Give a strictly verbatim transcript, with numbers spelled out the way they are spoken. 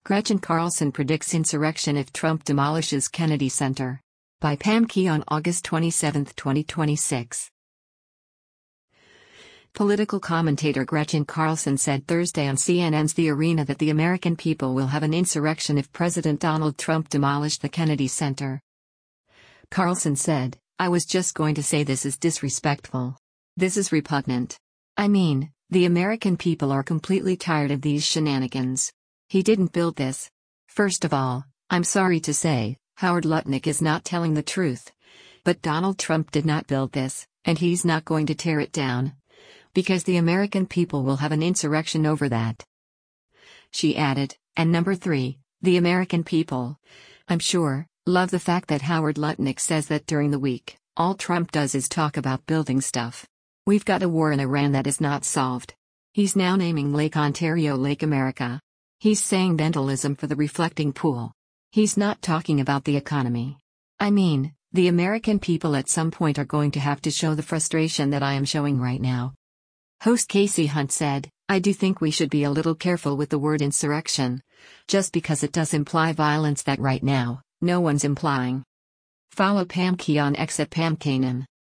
Gretchen Carlson predicts insurrection if Trump demolishes Kennedy Center. By Pam Key on August twenty-seventh, twenty twenty-six. Political commentator Gretchen Carlson said Thursday on C N N's The Arena that the American people will have an insurrection if President Donald Trump demolished the Kennedy Center. Carlson said, "I was just going to say this is disrespectful. This is repugnant. I mean, the American people are completely tired of these shenanigans. He didn't build this. First of all, I'm sorry to say, Howard Lutnick is not telling the truth. But Donald Trump did not build this, and he's not going to tear it down. Because the American people will have an insurrection over that." She added, "And number three, the American people, I'm sure, love the fact that Howard Lutnick says that during the week, all Trump does is talk about building stuff. We've got a war in Iran that is not solved. He's now naming Lake Ontario Lake America. He's saying vandalism for the reflecting pool. He's not talking about the economy. I mean, the American people at some point are going to have to show the frustration that I am showing right now." Host Casey Hunt said, "I do think we should be a little careful with the word insurrection. Just because it does imply violence that right now, no one's implying." Follow Pam Key on X at Pam Kanan.